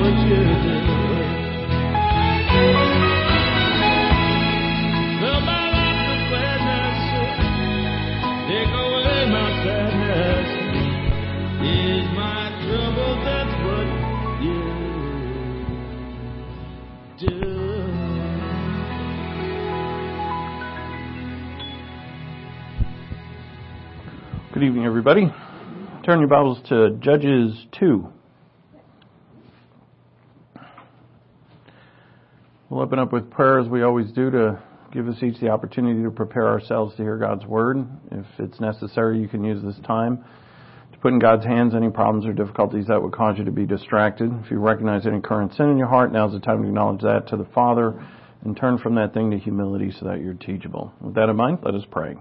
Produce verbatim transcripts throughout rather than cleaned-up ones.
what you do. Fill my life with gladness, take away my sadness. Ease my trouble, that's what you do. Good evening, everybody. Turn your Bibles to Judges two. We'll open up with prayer as we always do to give us each the opportunity to prepare ourselves to hear God's Word. If it's necessary, you can use this time to put in God's hands any problems or difficulties that would cause you to be distracted. If you recognize any current sin in your heart, now's the time to acknowledge that to the Father and turn from that thing to humility so that you're teachable. With that in mind, let us pray.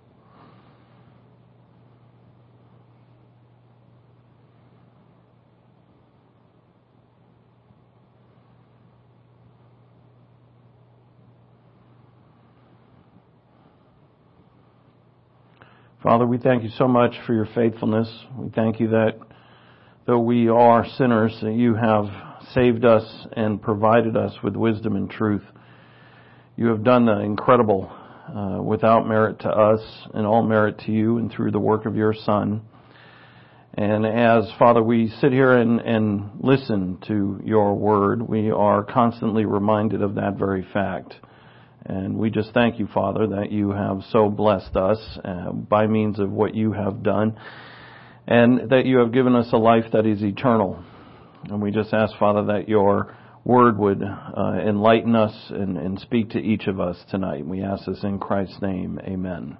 Father, we thank you so much for your faithfulness. We thank you that though we are sinners, that you have saved us and provided us with wisdom and truth. You have done the incredible uh, without merit to us and all merit to you and through the work of your Son. And as, Father, we sit here and, and listen to your word, we are constantly reminded of that very fact. And we just thank you, Father, that you have so blessed us uh, by means of what you have done, and that you have given us a life that is eternal. And we just ask, Father, that your word would uh, enlighten us and, and speak to each of us tonight. We ask this in Christ's name. Amen.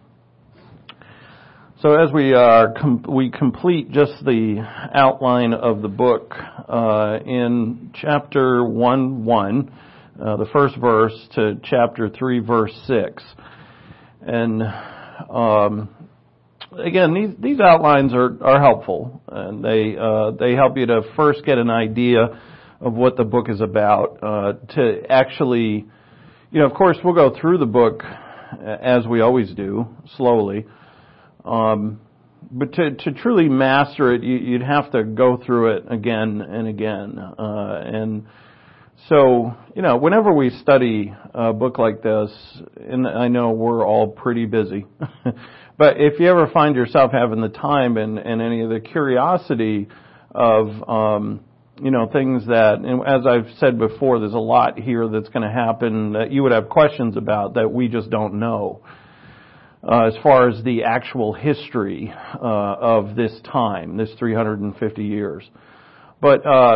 So as we uh, com- we complete just the outline of the book uh, in chapter one one. Uh, the first verse to chapter three, verse six. And um, again, these these outlines are, are helpful, and they uh, they help you to first get an idea of what the book is about. Uh, to actually, you know, of course, we'll go through the book as we always do, slowly. Um, but to to truly master it, you, you'd have to go through it again and again, uh, and So, you know, whenever we study a book like this, and I know we're all pretty busy, but if you ever find yourself having the time and, and any of the curiosity of, um, you know, things that, and as I've said before, there's a lot here that's going to happen that you would have questions about that we just don't know. Uh, as far as the actual history uh, of this time, this three hundred fifty years. But, uh,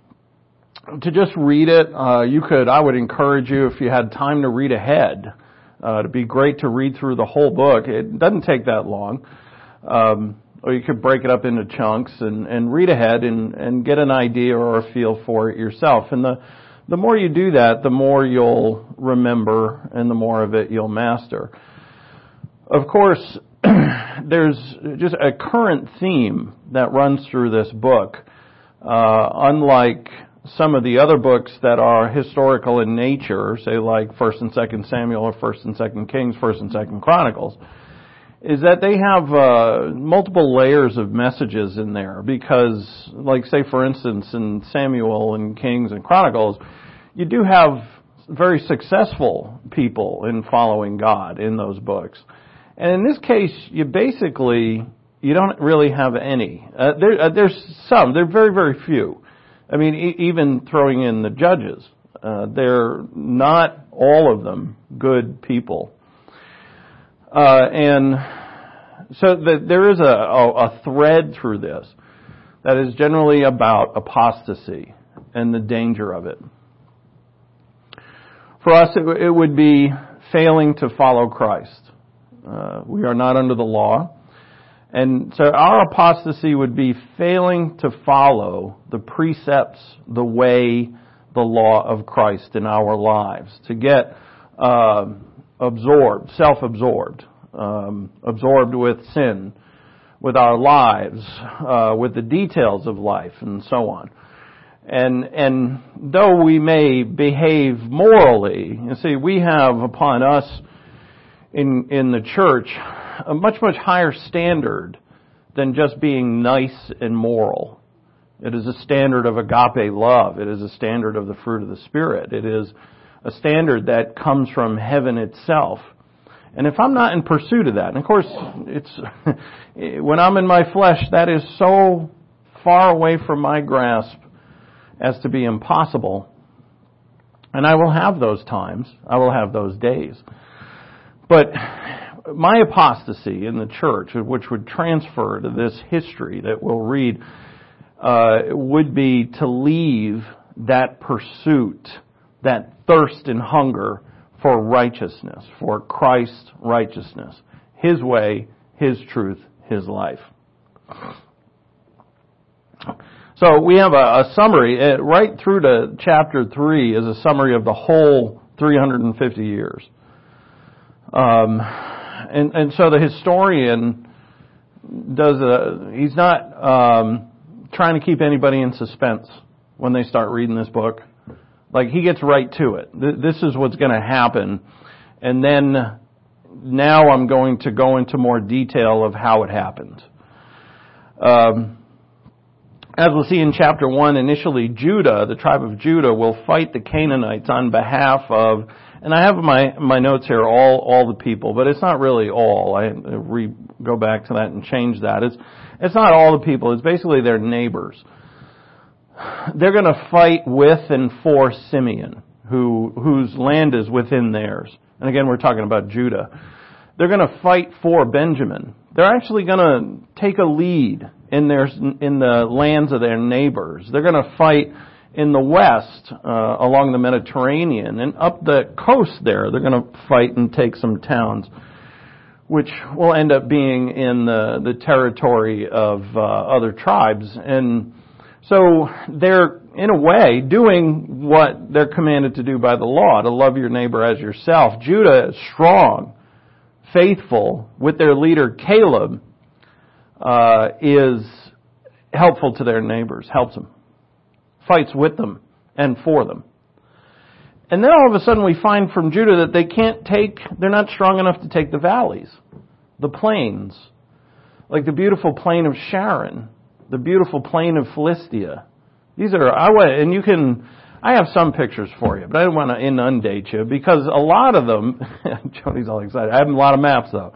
To just read it, uh, you could, I would encourage you, if you had time to read ahead, uh, it'd be great to read through the whole book. It doesn't take that long. Um, or you could break it up into chunks and, and read ahead and, and get an idea or a feel for it yourself. And the, the more you do that, the more you'll remember and the more of it you'll master. Of course, there's just a current theme that runs through this book. Uh, unlike some of the other books that are historical in nature, say like First and Second Samuel or First and Second Kings, First and Second Chronicles, is that they have uh, multiple layers of messages in there. Because, like say for instance in Samuel and Kings and Chronicles, you do have very successful people in following God in those books. And in this case, you basically, you don't really have any. Uh, there, uh, there's some, they're very, very few. I mean, e- even throwing in the judges, uh, they're not all of them good people. Uh, and so the, there is a, a, a thread through this that is generally about apostasy and the danger of it. For us, it, it would be failing to follow Christ. Uh, we are not under the law. And so our apostasy would be failing to follow the precepts, the way, the law of Christ in our lives, to get uh, absorbed, self-absorbed, um, absorbed with sin, with our lives, uh, with the details of life, and so on. And and though we may behave morally, you see, we have upon us in in the church a much, much higher standard than just being nice and moral. It is a standard of agape love. It is a standard of the fruit of the Spirit. It is a standard that comes from heaven itself. And if I'm not in pursuit of that, and of course, it's when I'm in my flesh, that is so far away from my grasp as to be impossible. And I will have those times. I will have those days. But my apostasy in the church, which would transfer to this history that we'll read, uh, would be to leave that pursuit, that thirst and hunger for righteousness, for Christ's righteousness, His way, His truth, His life. So we have a, a summary, uh, right through to chapter three is a summary of the whole three hundred fifty years. Um, and, and so the historian does a, he's not um, trying to keep anybody in suspense when they start reading this book. Like, he gets right to it. This is what's going to happen. And then now I'm going to go into more detail of how it happened. Um, as we'll see in chapter one, initially Judah, the tribe of Judah, will fight the Canaanites on behalf of, and I have my, my notes here, all, all the people, but it's not really all. I re, go back to that and change that. It's, it's not all the people. It's basically their neighbors. They're going to fight with and for Simeon, who whose land is within theirs. And again, we're talking about Judah. They're going to fight for Benjamin. They're actually going to take a lead in their in the lands of their neighbors. They're going to fight in the west, uh, along the Mediterranean, and up the coast there. They're going to fight and take some towns, which will end up being in the the territory of uh, other tribes. And so they're, in a way, doing what they're commanded to do by the law, to love your neighbor as yourself. Judah is strong, faithful, with their leader Caleb, uh, is helpful to their neighbors, helps them, fights with them and for them. And then all of a sudden we find from Judah that they can't take, they're not strong enough to take the valleys, the plains, like the beautiful plain of Sharon, the beautiful plain of Philistia. These are, I want, and you can, I have some pictures for you, but I don't want to inundate you because a lot of them, Jody's all excited. I have a lot of maps though.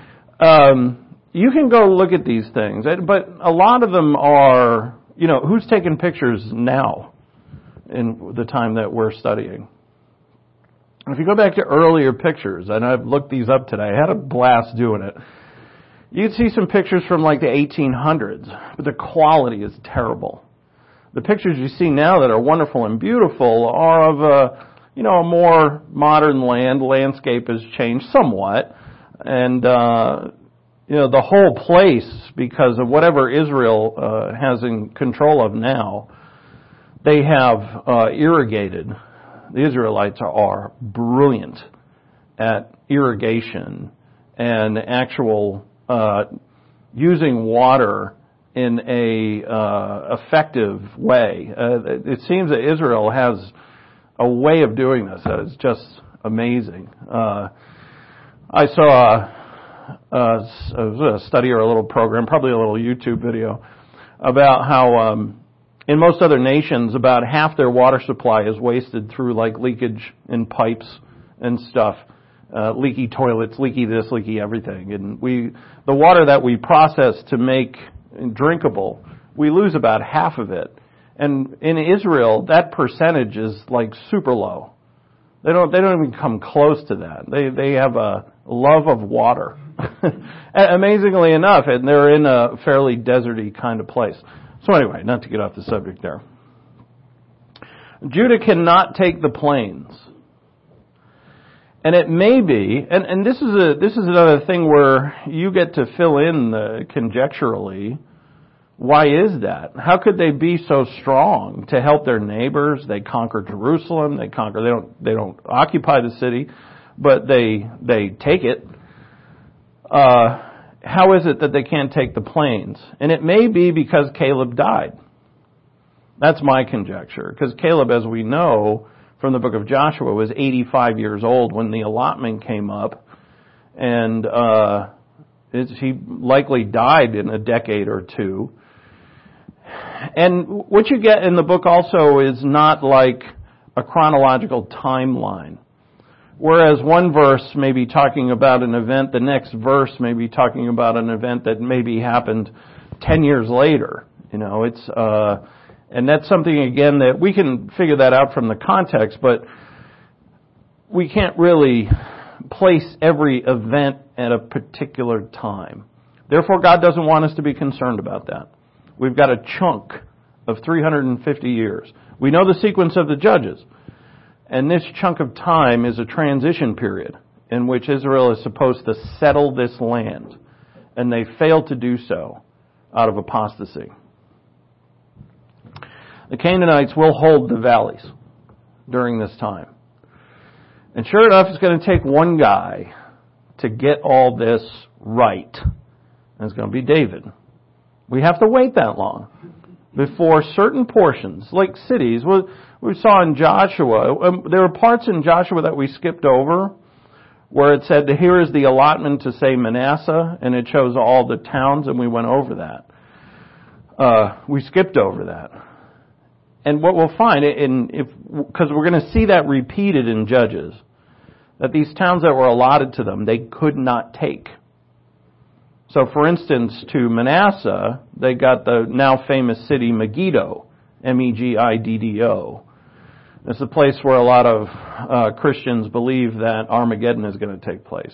Um, you can go look at these things, but a lot of them are, you know, who's taking pictures now in the time that we're studying? If you go back to earlier pictures, and I've looked these up today, I had a blast doing it. You can see some pictures from like the eighteen hundreds, but the quality is terrible. The pictures you see now that are wonderful and beautiful are of a, you know, a more modern land. Landscape has changed somewhat. And, uh, you know, the whole place, because of whatever Israel uh, has in control of now, they have uh, irrigated. The Israelites are brilliant at irrigation and actual uh, using water in a uh, effective way. Uh, it seems that Israel has a way of doing this that is just amazing. Uh, I saw a, a, a study or a little program, probably a little YouTube video, about how um, in most other nations about half their water supply is wasted through like leakage in pipes and stuff. Uh, leaky toilets, leaky this, leaky everything. And we, the water that we process to make drinkable, we lose about half of it. And in Israel, that percentage is like super low. They don't, they don't even come close to that. They, they have a love of water. Amazingly enough, and they're in a fairly deserty kind of place. So anyway, not to get off the subject there. Judah cannot take the plains. And it may be, and, and this is a this is another thing where you get to fill in the conjecturally, why is that? How could they be so strong to help their neighbors? They conquer Jerusalem, they conquer they don't they don't occupy the city, but they they take it. Uh, how is it that they can't take the plains? And it may be because Caleb died. That's my conjecture, because Caleb, as we know from the book of Joshua, was eighty-five years old when the allotment came up, and uh, it's, he likely died in a decade or two. and what you get in the book also is not like a chronological timeline. Whereas one verse may be talking about an event, the next verse may be talking about an event that maybe happened ten years later. You know, it's, uh, and that's something, again, that we can figure that out from the context, but we can't really place every event at a particular time. Therefore, God doesn't want us to be concerned about that. We've got a chunk of three hundred fifty years. We know the sequence of the judges. And this chunk of time is a transition period in which Israel is supposed to settle this land. And they fail to do so out of apostasy. The Canaanites will hold the valleys during this time. And sure enough, it's going to take one guy to get all this right. And it's going to be David. We have to wait that long before certain portions, like cities. We saw in Joshua, um, there were parts in Joshua that we skipped over where it said, here is the allotment to say Manasseh, and it shows all the towns, and we went over that. Uh, we skipped over that. And what we'll find, in if because we're going to see that repeated in Judges, that these towns that were allotted to them, they could not take. So, for instance, to Manasseh, they got the now famous city Megiddo, M E G I D D O. It's a place where a lot of uh, Christians believe that Armageddon is going to take place.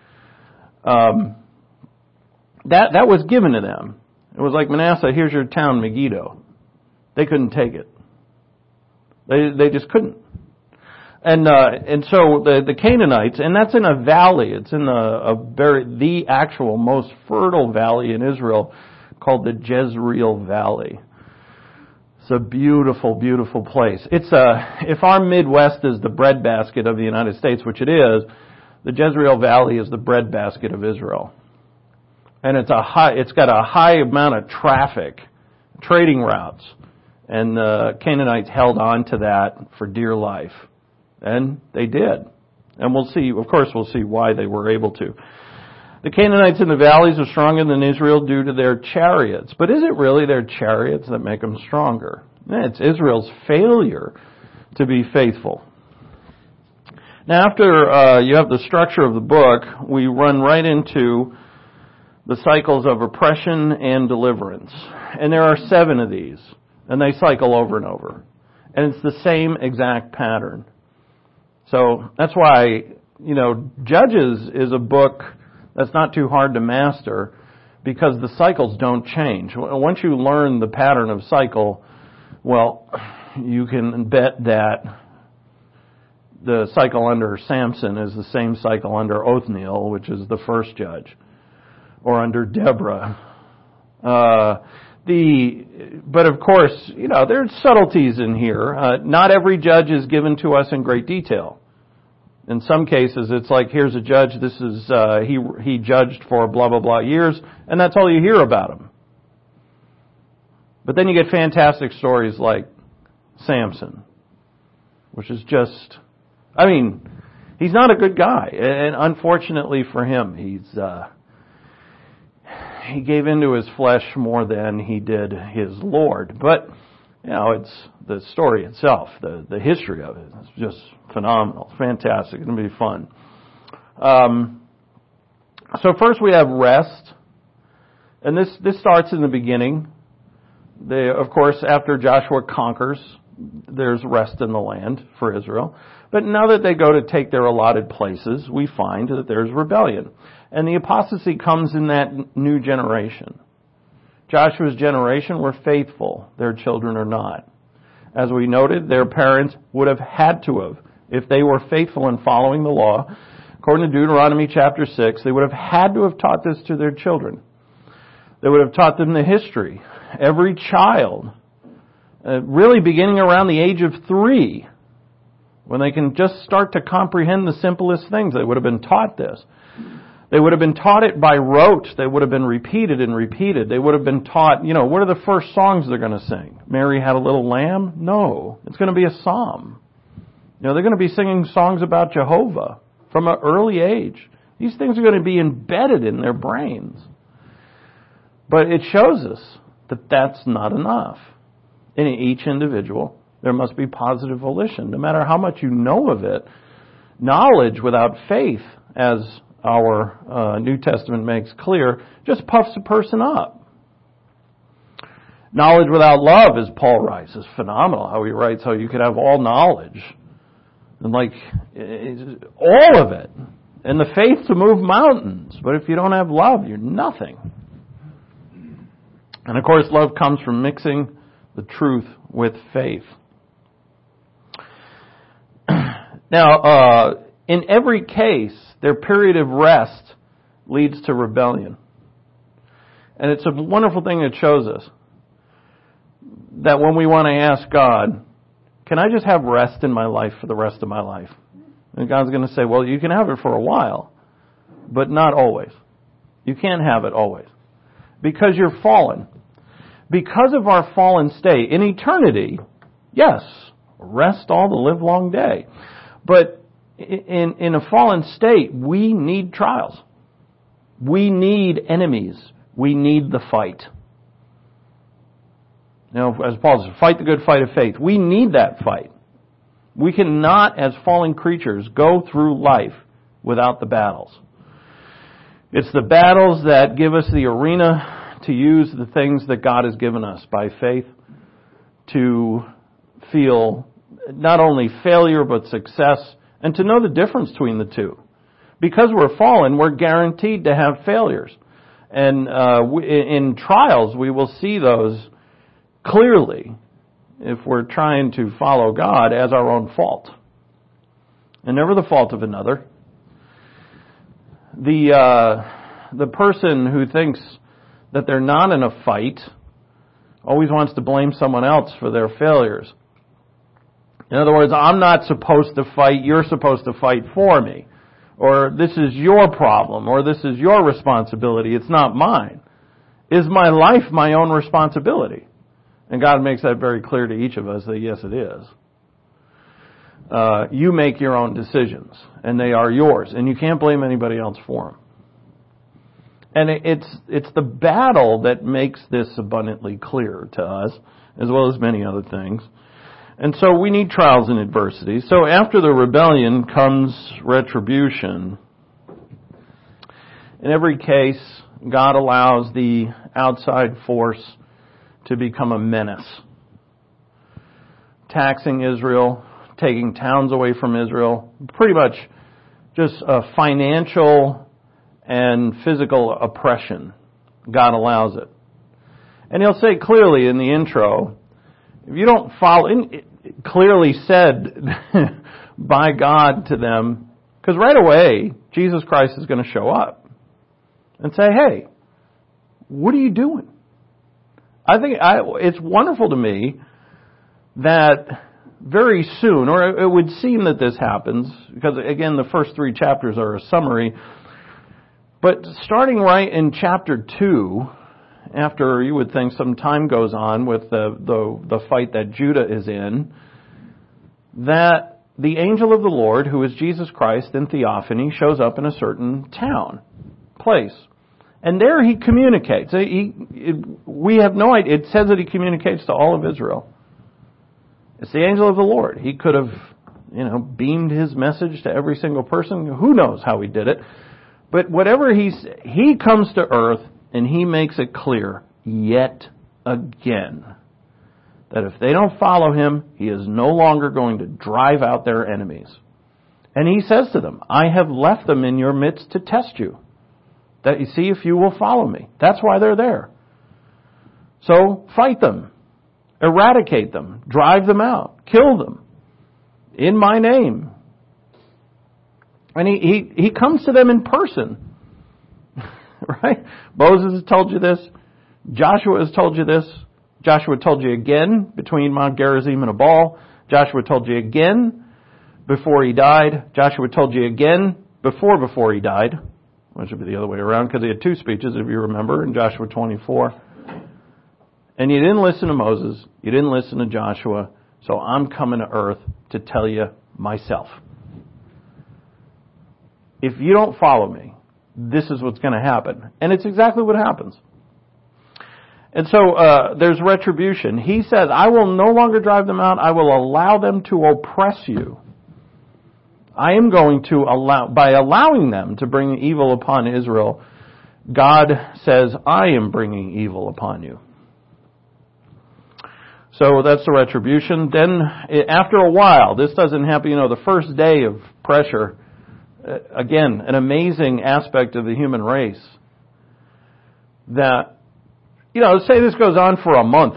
Um, that that was given to them. It was like, Manasseh, here's your town, Megiddo. They couldn't take it. They they just couldn't. And uh, and so the the Canaanites, and that's in a valley. It's in a, a very the actual most fertile valley in Israel, called the Jezreel Valley. It's a beautiful, beautiful place. It's a if our Midwest is the breadbasket of the United States, which it is, the Jezreel Valley is the breadbasket of Israel. And it's a high. It's got a high amount of traffic, trading routes, and the Canaanites held on to that for dear life. And they did. And we'll see, of course, we'll see why they were able to. The Canaanites in the valleys are stronger than Israel due to their chariots. But is it really their chariots that make them stronger? It's Israel's failure to be faithful. Now, after uh, you have the structure of the book, we run right into the cycles of oppression and deliverance. And there are seven of these. And they cycle over and over. And it's the same exact pattern. So that's why, you know, Judges is a book that's not too hard to master because the cycles don't change. Once you learn the pattern of cycle, well, you can bet that the cycle under Samson is the same cycle under Othniel, which is the first judge, or under Deborah. Uh, the, but of course, you know, there's subtleties in here. Uh, not every judge is given to us in great detail. In some cases, it's like, here's a judge, this is, uh, he, he judged for blah, blah, blah years, and that's all you hear about him. But then you get fantastic stories like Samson, which is just, I mean, he's not a good guy. And unfortunately for him, he's, uh, he gave into his flesh more than he did his Lord. But, you know, it's the story itself, the, the history of it is just phenomenal, fantastic. It's going to be fun. Um, so first we have rest. And this, this starts in the beginning. They, of course, after Joshua conquers, there's rest in the land for Israel. But now that they go to take their allotted places, we find that there's rebellion. And the apostasy comes in that new generation. Joshua's generation were faithful. Their children are not. As we noted, their parents would have had to have, if they were faithful in following the law. According to Deuteronomy chapter six, they would have had to have taught this to their children. They would have taught them the history. Every child, uh, really beginning around the age of three, when they can just start to comprehend the simplest things, they would have been taught this. They would have been taught it by rote. They would have been repeated and repeated. They would have been taught, you know, what are the first songs they're going to sing? Mary Had a Little Lamb? No. It's going to be a psalm. You know, they're going to be singing songs about Jehovah from an early age. These things are going to be embedded in their brains. But it shows us that that's not enough. In each individual, there must be positive volition. No matter how much you know of it, knowledge without faith, as our uh, New Testament makes clear, just puffs a person up. Knowledge without love, as Paul writes, is phenomenal. How he writes how you could have all knowledge, and like all of it, and the faith to move mountains. But if you don't have love, you're nothing. And of course, love comes from mixing the truth with faith. Now, uh, in every case, their period of rest leads to rebellion. And it's a wonderful thing that shows us that when we want to ask God, can I just have rest in my life for the rest of my life? And God's going to say, well, you can have it for a while, but not always. You can't have it always. Because you're fallen. Because of our fallen state, in eternity, yes, rest all the live long day. But in, in a fallen state, we need trials. We need enemies. We need the fight. You know, as Paul says, fight the good fight of faith. We need that fight. We cannot, as fallen creatures, go through life without the battles. It's the battles that give us the arena to use the things that God has given us by faith to feel not only failure but success, and to know the difference between the two. Because we're fallen, we're guaranteed to have failures. And uh, we, in trials, we will see those clearly if we're trying to follow God as our own fault, and never the fault of another. The uh, the person who thinks that they're not in a fight always wants to blame someone else for their failures. In other words, I'm not supposed to fight, you're supposed to fight for me. Or this is your problem, or this is your responsibility, it's not mine. Is my life my own responsibility? And God makes that very clear to each of us that yes, it is. Uh, you make your own decisions, and they are yours, and you can't blame anybody else for them. And it's it's the battle that makes this abundantly clear to us, as well as many other things. And so we need trials and adversity. So after the rebellion comes retribution. In every case, God allows the outside force to become a menace. Taxing Israel, taking towns away from Israel, pretty much just a financial and physical oppression. God allows it. And he'll say clearly in the intro, if you don't follow, it clearly said by God to them, because right away, Jesus Christ is going to show up and say, hey, what are you doing? I think I, it's wonderful to me that very soon, or it would seem that this happens, because again, the first three chapters are a summary, but starting right in chapter two, after you would think some time goes on with the, the, the fight that Judah is in, that the angel of the Lord, who is Jesus Christ in theophany, shows up in a certain town, place. And there he communicates. He, it, we have no idea. It says that he communicates to all of Israel. It's the angel of the Lord. He could have, you know, beamed his message to every single person. Who knows how he did it? But whatever he's, he comes to earth and he makes it clear yet again that if they don't follow him, he is no longer going to drive out their enemies. And he says to them, I have left them in your midst to test you, that you see if you will follow me. That's why they're there. So fight them, eradicate them, drive them out, kill them in my name. And he, he, he comes to them in person. Right? Moses has told you this. Joshua has told you this. Joshua told you again between Mount Gerizim and Ebal. Joshua told you again before he died. Joshua told you again before before he died. Which would be the other way around, because he had two speeches, if you remember, in Joshua twenty-four. And you didn't listen to Moses. You didn't listen to Joshua. So I'm coming to earth to tell you myself. If you don't follow me, this is what's going to happen. And it's exactly what happens. And so uh, there's retribution. He says, I will no longer drive them out. I will allow them to oppress you. I am going to allow, by allowing them to bring evil upon Israel, God says, I am bringing evil upon you. So that's the retribution. Then after a while, this doesn't happen, you know, the first day of pressure, again, an amazing aspect of the human race. That, you know, say this goes on for a month.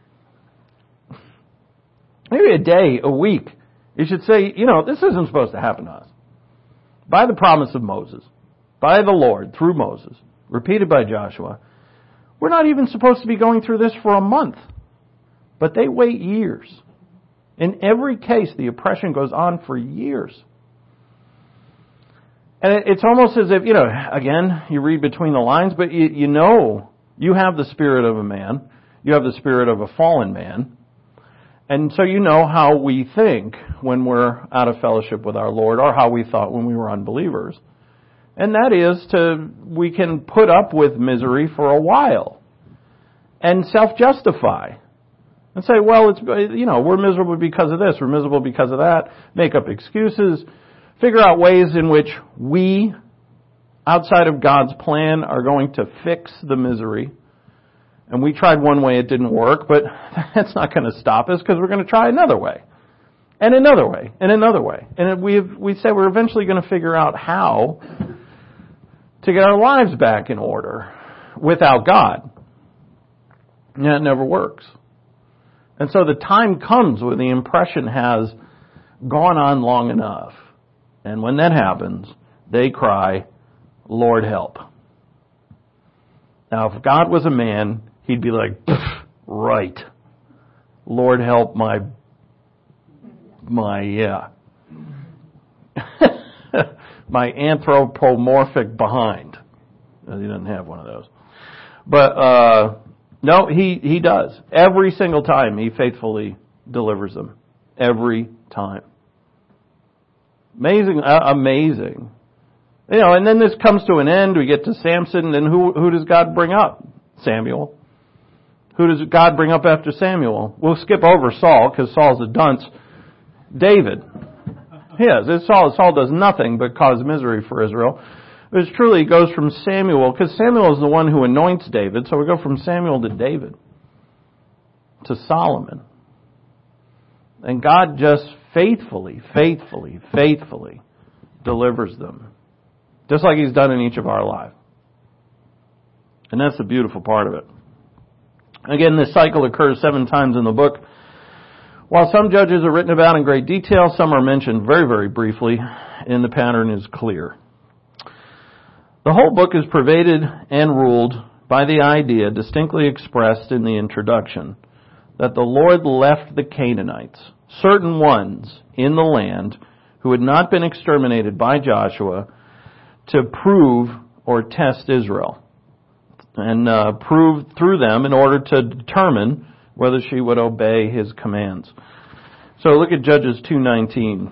Maybe a day, a week. You should say, you know, this isn't supposed to happen to us. By the promise of Moses, by the Lord, through Moses, repeated by Joshua, we're not even supposed to be going through this for a month. But they wait years. In every case, the oppression goes on for years. And it's almost as if, you know, again, you read between the lines, but you, you know you have the spirit of a man. You have the spirit of a fallen man. And so you know how we think when we're out of fellowship with our Lord, or how we thought when we were unbelievers. And that is to, we can put up with misery for a while and self-justify. And say, well, it's, you know, we're miserable because of this, we're miserable because of that, make up excuses, figure out ways in which we, outside of God's plan, are going to fix the misery. And we tried one way, it didn't work, but that's not going to stop us because we're going to try another way. And another way, and another way. And we we say we're eventually going to figure out how to get our lives back in order without God. And that never works. And so the time comes when the impression has gone on long enough. And when that happens, they cry, Lord, help. Now, if God was a man, he'd be like, right. Lord, help my, my, yeah. my anthropomorphic behind. He doesn't have one of those. But, uh, No, he, he does. Every single time he faithfully delivers them. Every time. Amazing, uh, amazing. You know, and then this comes to an end. We get to Samson, and who, who does God bring up? Samuel. Who does God bring up after Samuel? We'll skip over Saul, because Saul's a dunce. David. Yes, it's Saul, Saul does nothing but cause misery for Israel. It truly goes from Samuel, because Samuel is the one who anoints David, so we go from Samuel to David, to Solomon. And God just faithfully, faithfully, faithfully delivers them, just like He's done in each of our lives. And that's the beautiful part of it. Again, this cycle occurs seven times in the book. While some judges are written about in great detail, some are mentioned very, very briefly, and the pattern is clear. The whole book is pervaded and ruled by the idea distinctly expressed in the introduction that the Lord left the Canaanites, certain ones in the land who had not been exterminated by Joshua, to prove or test Israel and uh, prove through them in order to determine whether she would obey His commands. So look at Judges two nineteen.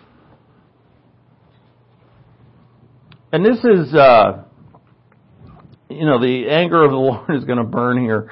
And this is, uh, you know, the anger of the Lord is going to burn here.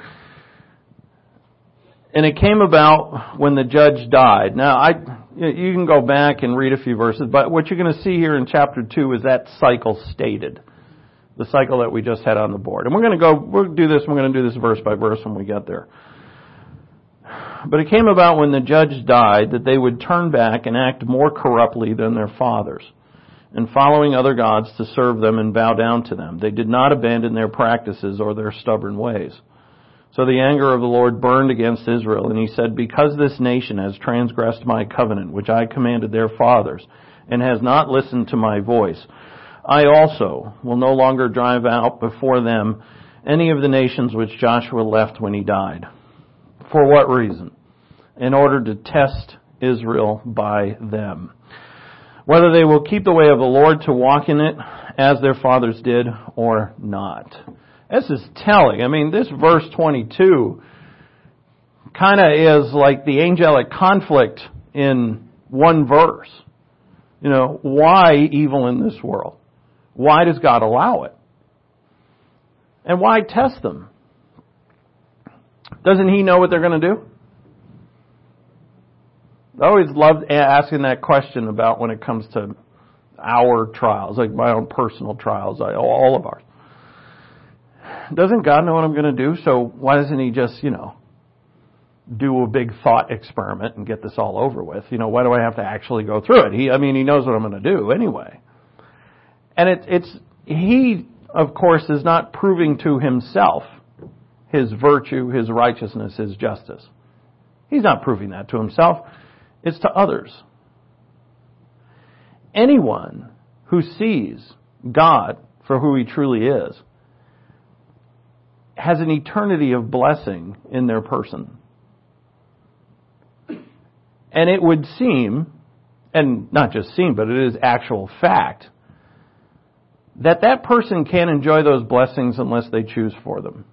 And it came about when the judge died. Now, I, you can go back and read a few verses, but what you're going to see here in chapter two is that cycle stated. The cycle that we just had on the board. And we're going to go, we'll do this, we're going to do this verse by verse when we get there. But it came about when the judge died that they would turn back and act more corruptly than their fathers, and following other gods to serve them and bow down to them. They did not abandon their practices or their stubborn ways. So the anger of the Lord burned against Israel, and He said, because this nation has transgressed my covenant, which I commanded their fathers, and has not listened to my voice, I also will no longer drive out before them any of the nations which Joshua left when he died. For what reason? In order to test Israel by them, whether they will keep the way of the Lord to walk in it as their fathers did or not. This is telling. I mean, this verse twenty-two kind of is like the angelic conflict in one verse. You know, why evil in this world? Why does God allow it? And why test them? Doesn't He know what they're going to do? I always loved asking that question about when it comes to our trials, like my own personal trials, all of ours. Doesn't God know what I'm going to do? So why doesn't He just, you know, do a big thought experiment and get this all over with? You know, why do I have to actually go through it? He, I mean, He knows what I'm going to do anyway. And it, it's, He, of course, is not proving to Himself His virtue, His righteousness, His justice. He's not proving that to Himself. It's to others. Anyone who sees God for who He truly is has an eternity of blessing in their person. And it would seem, and not just seem, but it is actual fact, that that person can't enjoy those blessings unless they choose for them.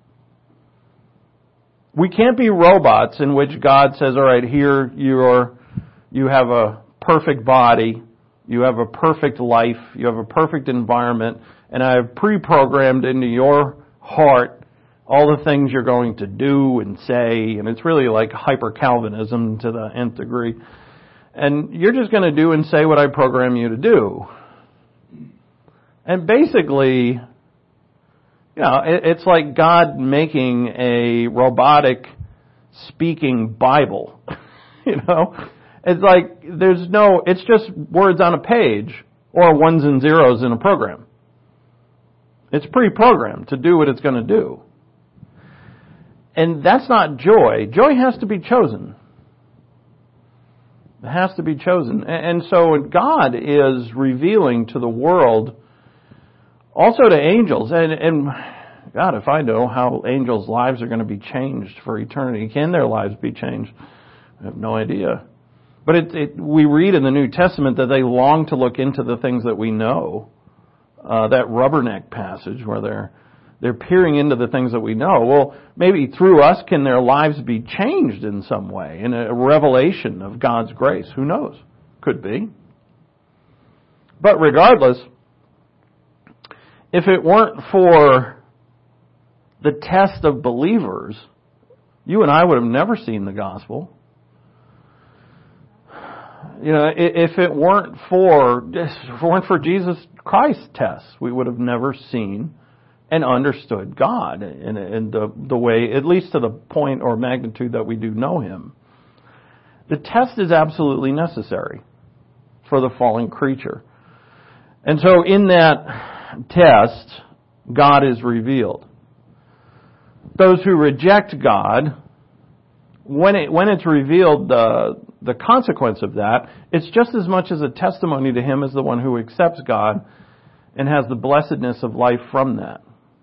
We can't be robots in which God says, all right, here you're, you have a perfect body, you have a perfect life, you have a perfect environment, and I have pre-programmed into your heart all the things you're going to do and say, and it's really like hyper-Calvinism to the nth degree. And you're just going to do and say what I program you to do. And basically, you know, it's like God making a robotic speaking Bible. You know, it's like there's no, it's just words on a page or ones and zeros in a program. It's pre-programmed to do what it's going to do. And that's not joy. Joy has to be chosen. It has to be chosen. And so God is revealing to the world, also to angels, and, and God, if I know how angels' lives are going to be changed for eternity, can their lives be changed? I have no idea. But it, it, we read in the New Testament that they long to look into the things that we know. Uh, that rubberneck passage where they're they're peering into the things that we know. Well, maybe through us can their lives be changed in some way, in a revelation of God's grace. Who knows? Could be. But regardless, if it weren't for the test of believers, you and I would have never seen the gospel. You know, if it weren't for, if it weren't for Jesus Christ's test, we would have never seen and understood God in, in the, the way, at least to the point or magnitude that we do know Him. The test is absolutely necessary for the fallen creature. And so in that test, God is revealed. Those who reject God, when it when it's revealed, the the consequence of that, it's just as much as a testimony to him as the one who accepts God and has the blessedness of life from that.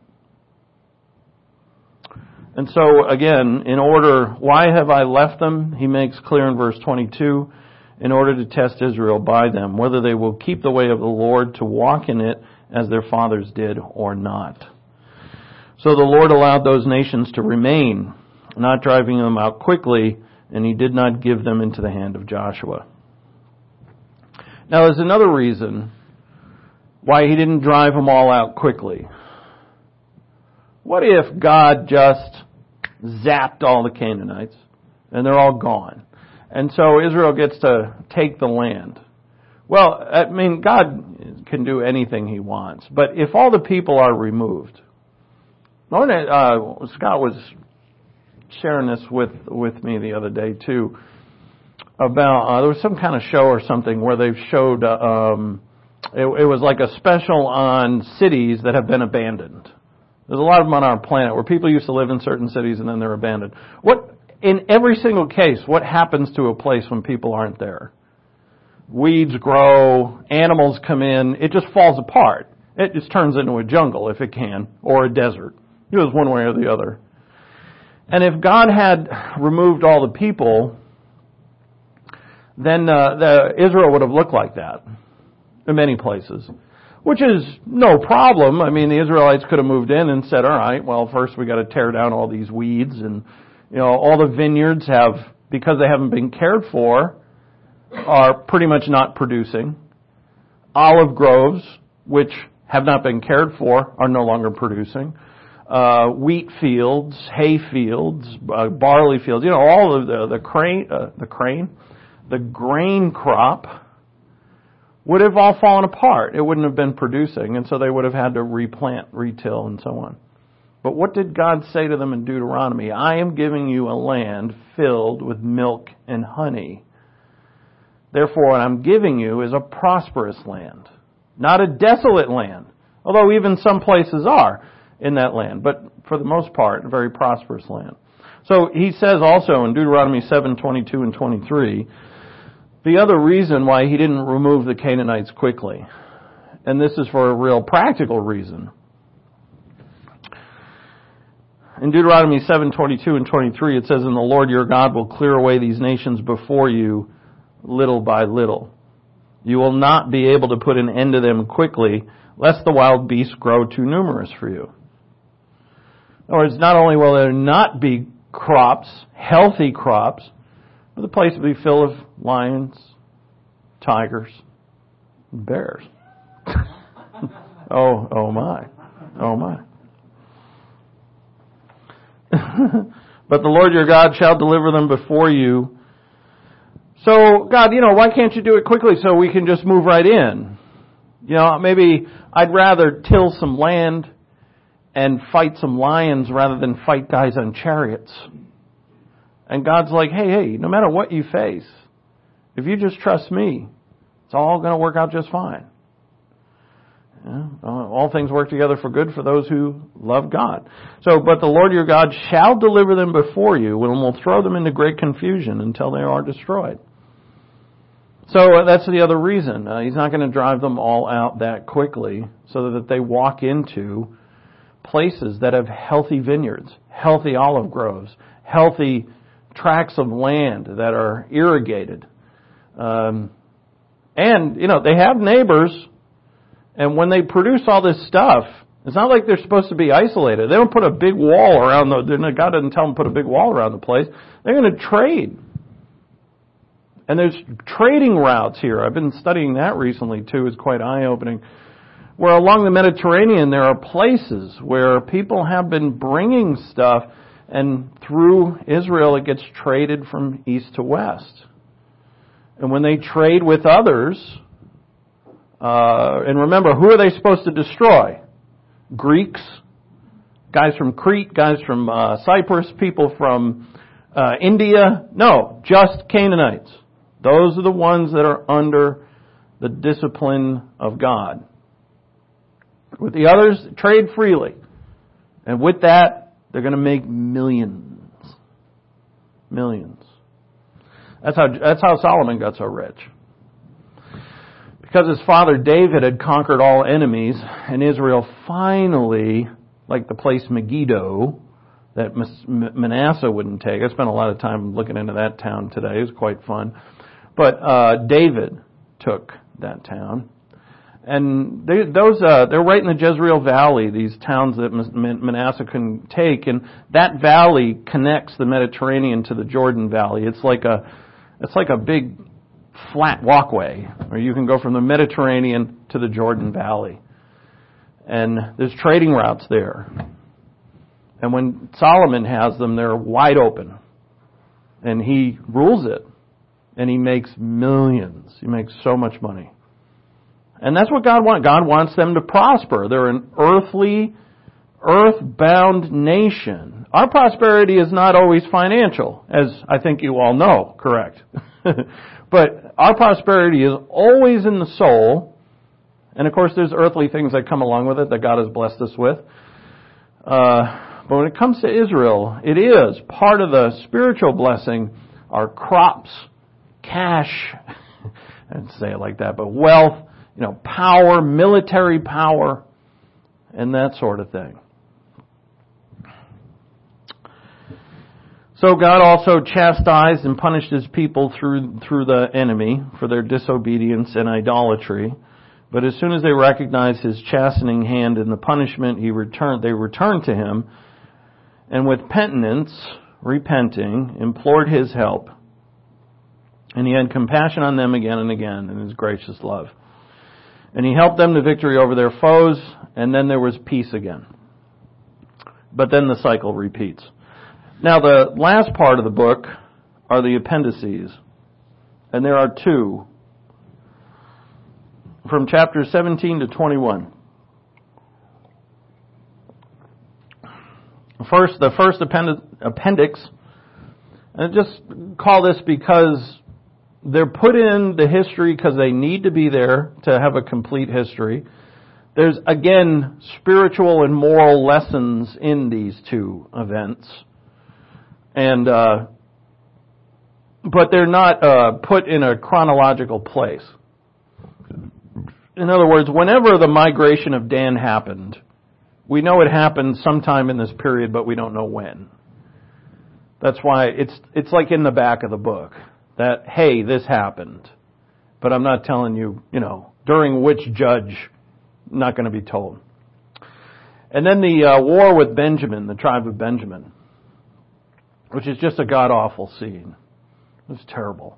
And so again, in order, why have I left them? He makes clear in verse twenty-two, in order to test Israel by them, whether they will keep the way of the Lord to walk in it as their fathers did or not. So the Lord allowed those nations to remain, not driving them out quickly, and He did not give them into the hand of Joshua. Now there's another reason why He didn't drive them all out quickly. What if God just zapped all the Canaanites and they're all gone? And so Israel gets to take the land. Well, I mean, God can do anything He wants. But if all the people are removed, uh, Scott was sharing this with, with me the other day too, about, uh, there was some kind of show or something where they showed, uh, um, it, it was like a special on cities that have been abandoned. There's a lot of them on our planet where people used to live in certain cities and then they're abandoned. What, in every single case, what happens to a place when people aren't there? Weeds grow, animals come in, it just falls apart. It just turns into a jungle if it can, or a desert. It was one way or the other. And if God had removed all the people, then uh, the, Israel would have looked like that in many places. Which is no problem. I mean, the Israelites could have moved in and said, all right, well, first we got to tear down all these weeds, and, you know, all the vineyards have, because they haven't been cared for, are pretty much not producing. Olive groves, which have not been cared for, are no longer producing. uh, wheat fields, hay fields, uh, barley fields, you know, all of the, the crane, uh, the crane, the grain crop would have all fallen apart. It wouldn't have been producing, and so they would have had to replant, retill, and so on. But what did God say to them in Deuteronomy? I am giving you a land filled with milk and honey. Therefore, what I'm giving you is a prosperous land, not a desolate land. Although even some places are in that land, but for the most part, a very prosperous land. So he says also in Deuteronomy seven, twenty-two and twenty-three, the other reason why he didn't remove the Canaanites quickly, and this is for a real practical reason. In Deuteronomy seven, twenty-two and twenty-three, it says, and the Lord your God will clear away these nations before you little by little. You will not be able to put an end to them quickly, lest the wild beasts grow too numerous for you. In other words, not only will there not be crops, healthy crops, but the place will be filled with lions, tigers, and bears. oh, oh my. Oh my. But the Lord your God shall deliver them before you. So, God, you know, why can't you do it quickly so we can just move right in? You know, maybe I'd rather till some land and fight some lions rather than fight guys on chariots. And God's like, hey, hey, no matter what you face, if you just trust me, it's all going to work out just fine. Yeah, all things work together for good for those who love God. So, but the Lord your God shall deliver them before you and will throw them into great confusion until they are destroyed. So uh, that's the other reason. Uh, he's not going to drive them all out that quickly so that they walk into places that have healthy vineyards, healthy olive groves, healthy tracts of land that are irrigated. Um, and, you know, they have neighbors. And when they produce all this stuff, it's not like they're supposed to be isolated. They don't put a big wall around the, God doesn't tell them to put a big wall around the place. They're going to trade. And there's trading routes here. I've been studying that recently too. It's quite eye-opening. Where along the Mediterranean there are places where people have been bringing stuff, and through Israel it gets traded from east to west. And when they trade with others, Uh, and remember, who are they supposed to destroy? Greeks, guys from Crete, guys from uh, Cyprus, people from uh, India. No, just Canaanites. Those are the ones that are under the discipline of God. With the others, trade freely. And with that, they're going to make millions. Millions. That's how, that's how Solomon got so rich. Because his father David had conquered all enemies, and Israel finally, like the place Megiddo, that Manasseh wouldn't take. I spent a lot of time looking into that town today. It was quite fun. But uh, David took that town. And they, those uh, they're right in the Jezreel Valley, these towns that Manasseh couldn't take. And that valley connects the Mediterranean to the Jordan Valley. It's like a, it's like a big flat walkway where you can go from the Mediterranean to the Jordan Valley. And there's trading routes there. And when Solomon has them, they're wide open. And he rules it. And he makes millions. He makes so much money. And that's what God wants. God wants them to prosper. They're an earthly, earth-bound nation. Our prosperity is not always financial, as I think you all know, correct? But our prosperity is always in the soul. And of course, there's earthly things that come along with it that God has blessed us with. Uh, but when it comes to Israel, it is part of the spiritual blessing are crops, cash, I didn't say it like that, but wealth, you know, power, military power, and that sort of thing. So God also chastised and punished his people through through the enemy for their disobedience and idolatry. But as soon as they recognized his chastening hand in the punishment, he returned. They returned to him, and with penitence, repenting, implored his help. And he had compassion on them again and again in his gracious love. And he helped them to victory over their foes, and then there was peace again. But then the cycle repeats. Now, the last part of the book are the appendices. And there are two. From chapter seventeen to twenty-one. First, the first append- appendix, and just call this because they're put in the history because they need to be there to have a complete history. There's, again, spiritual and moral lessons in these two events. And, uh, but they're not uh, put in a chronological place. In other words, whenever the migration of Dan happened, we know it happened sometime in this period, but we don't know when. That's why it's it's like in the back of the book that, hey, this happened. But I'm not telling you, you know, during which judge, not going to be told. And then the uh, war with Benjamin, the tribe of Benjamin, which is just a god-awful scene. It was terrible.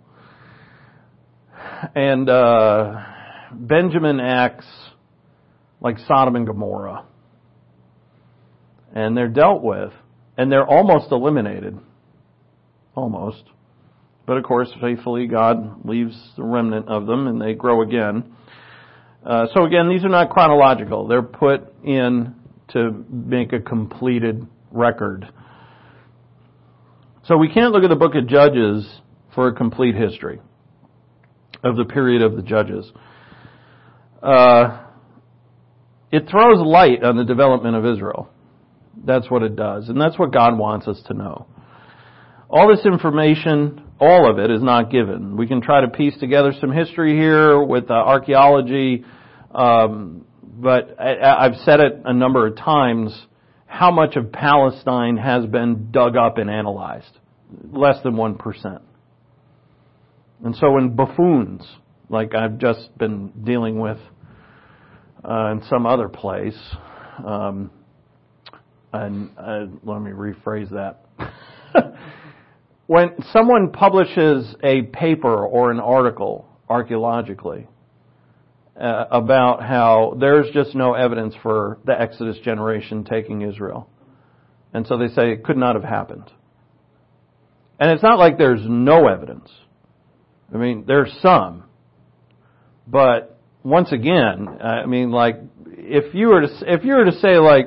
And uh, Benjamin acts like Sodom and Gomorrah. And they're dealt with, and they're almost eliminated. Almost. But of course, faithfully, God leaves the remnant of them, and they grow again. Uh, so again, these are not chronological. They're put in to make a completed record. So we can't look at the book of Judges for a complete history of the period of the Judges. Uh, it throws light on the development of Israel. That's what it does. And that's what God wants us to know. All this information, all of it, is not given. We can try to piece together some history here with uh, archaeology, um, but I, I've said it a number of times, how much of Palestine has been dug up and analyzed? Less than one percent. And so when buffoons, like I've just been dealing with uh, in some other place, um, and uh, let me rephrase that. When someone publishes a paper or an article archaeologically uh, about how there's just no evidence for the Exodus generation taking Israel, and so they say it could not have happened. And it's not like there's no evidence. I mean, there's some. But once again, I mean, like, if you were to, if you were to say, like,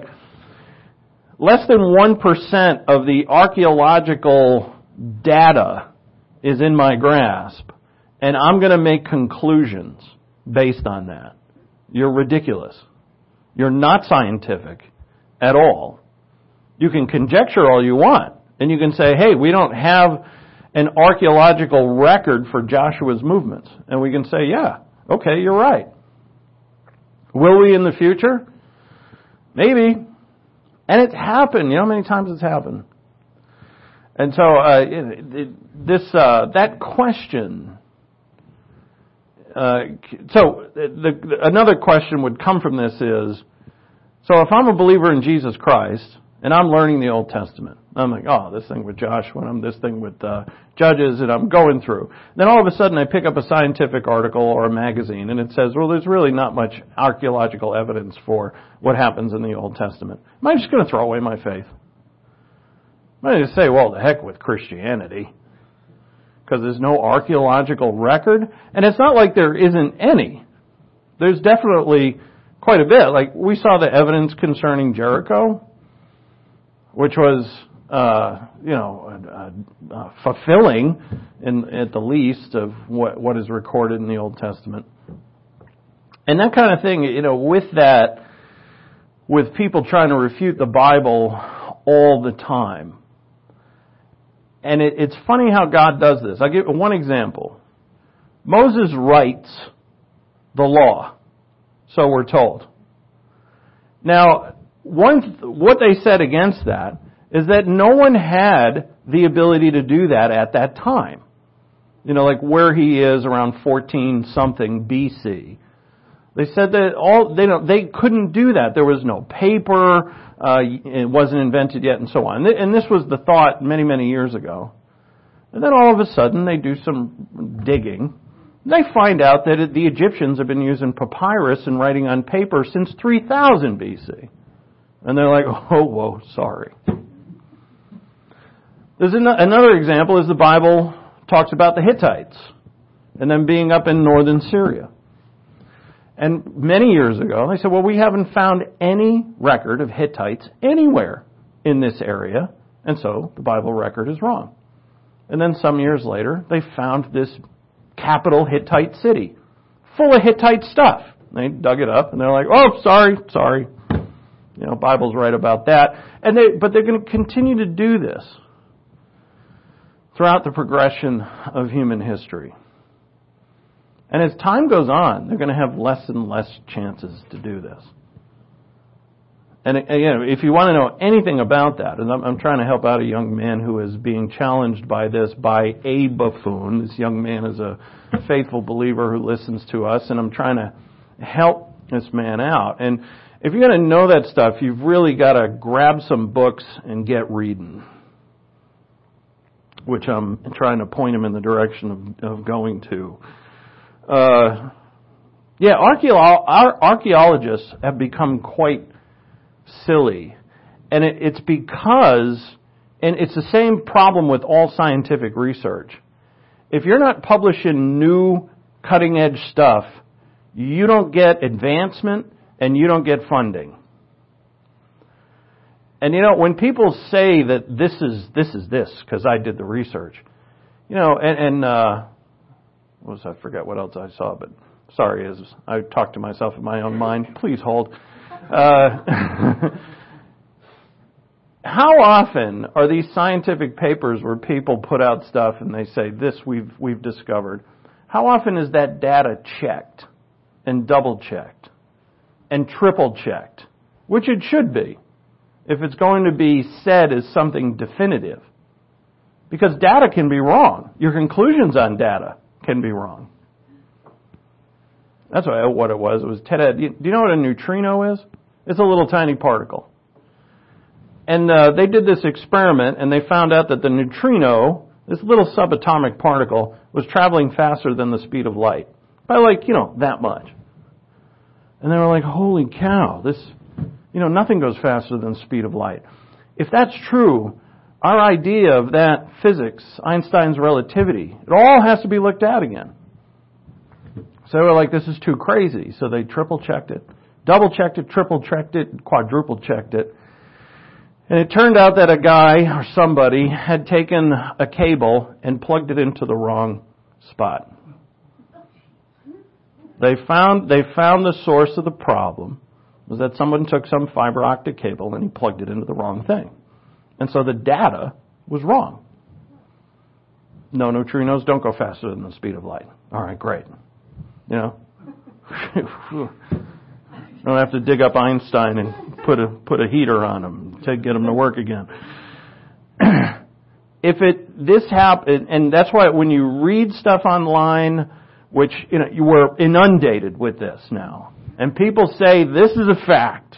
less than one percent of the archaeological data is in my grasp, and I'm going to make conclusions based on that, you're ridiculous. You're not scientific at all. You can conjecture all you want, and you can say, hey, we don't have an archaeological record for Joshua's movements. And we can say, yeah, okay, you're right. Will we in the future? Maybe. And it's happened. You know how many times it's happened? And so uh, it, it, this uh, that question. Uh, so the, the, another question would come from this is, so if I'm a believer in Jesus Christ and I'm learning the Old Testament, I'm like, oh, this thing with Joshua, and I'm this thing with uh, Judges, and I'm going through. Then all of a sudden I pick up a scientific article or a magazine, and it says, well, there's really not much archaeological evidence for what happens in the Old Testament. Am I just going to throw away my faith? I'm going to say, well, the heck with Christianity, because there's no archaeological record, and it's not like there isn't any. There's definitely quite a bit. Like, we saw the evidence concerning Jericho, which was, uh, you know, uh, uh, fulfilling, in, at the least, of what, what is recorded in the Old Testament. And that kind of thing, you know, with that, with people trying to refute the Bible all the time. And it, it's funny how God does this. I'll give one example. Moses writes the law, so we're told. Now, one, what they said against that is that no one had the ability to do that at that time. You know, like where he is around fourteen something B C. They said that all they don't, they couldn't do that. There was no paper, uh, it wasn't invented yet, and so on. And this was the thought many, many years ago. And then all of a sudden they do some digging. They find out that the Egyptians have been using papyrus and writing on paper since three thousand B C. And they're like, oh, whoa, sorry. There's an- another example is the Bible talks about the Hittites and them being up in northern Syria. And many years ago, they said, well, we haven't found any record of Hittites anywhere in this area, and so the Bible record is wrong. And then some years later, they found this capital Hittite city, full of Hittite stuff. They dug it up, and they're like, oh, sorry, sorry. You know, Bible's right about that. And they, but they're going to continue to do this throughout the progression of human history. And as time goes on, they're going to have less and less chances to do this. And again, if you want to know anything about that, and I'm, I'm trying to help out a young man who is being challenged by this by a buffoon. This young man is a faithful believer who listens to us, and I'm trying to help this man out. And if you're going to know that stuff, you've really got to grab some books and get reading, which I'm trying to point him in the direction of, of going to. Uh, yeah, archeolo- our archaeologists have become quite silly. And it, it's because, and it's the same problem with all scientific research. If you're not publishing new cutting-edge stuff, you don't get advancement and you don't get funding. And you know, when people say that this is this is this, because I did the research, you know, and, and uh, what was I forget what else I saw, but sorry, as I talk to myself in my own mind. Please hold. Uh, how often are these scientific papers where people put out stuff and they say this we've we've discovered? How often is that data checked and double checked and triple checked, which it should be, if it's going to be said as something definitive? Because data can be wrong. Your conclusions on data can be wrong. That's what it was. It was Ted. Do you know what a neutrino is? It's a little tiny particle. And uh, they did this experiment, and they found out that the neutrino, this little subatomic particle, was traveling faster than the speed of light. By like, you know, that much. And they were like, holy cow, this, you know, nothing goes faster than the speed of light. If that's true, our idea of that physics, Einstein's relativity, it all has to be looked at again. So they were like, this is too crazy. So they triple checked it, double checked it, triple checked it, quadruple checked it. And it turned out that a guy or somebody had taken a cable and plugged it into the wrong spot. They found they found the source of the problem was that someone took some fiber optic cable and he plugged it into the wrong thing. And so the data was wrong. No, neutrinos don't go faster than the speed of light. All right, great. You know, don't have to dig up Einstein and put a put a heater on him to get him to work again. If it this happened, and that's why when you read stuff online, which you know you were inundated with this now, and people say this is a fact,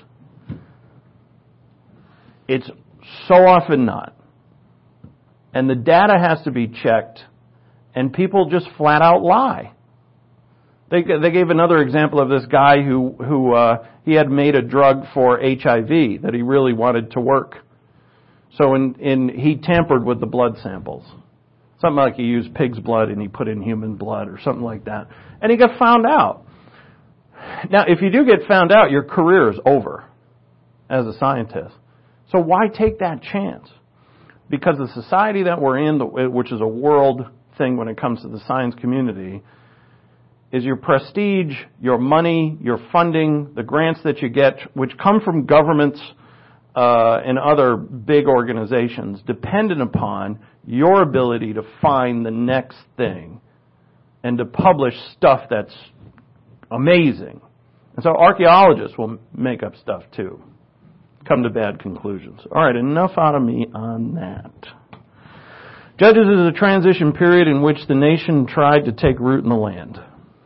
it's so often not, and the data has to be checked, and people just flat out lie. They they gave another example of this guy who who uh, he had made a drug for H I V that he really wanted to work. So in, in he tampered with the blood samples, something like he used pig's blood and he put in human blood or something like that, and he got found out. Now, if you do get found out, your career is over as a scientist. So why take that chance? Because the society that we're in, which is a world thing when it comes to the science community, is your prestige, your money, your funding, the grants that you get, which come from governments uh, and other big organizations, dependent upon your ability to find the next thing and to publish stuff that's amazing. And so archaeologists will make up stuff too, come to bad conclusions. All right, enough out of me on that. Judges is a transition period in which the nation tried to take root in the land.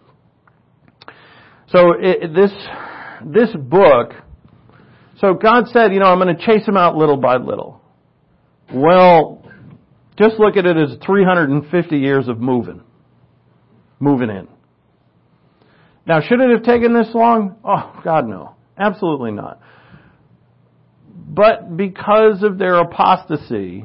So it, this this book, so God said, you know, I'm going to chase them out little by little. Well, just look at it as three hundred fifty years of moving, moving in. Now, should it have taken this long? Oh, God, no. Absolutely not. But because of their apostasy,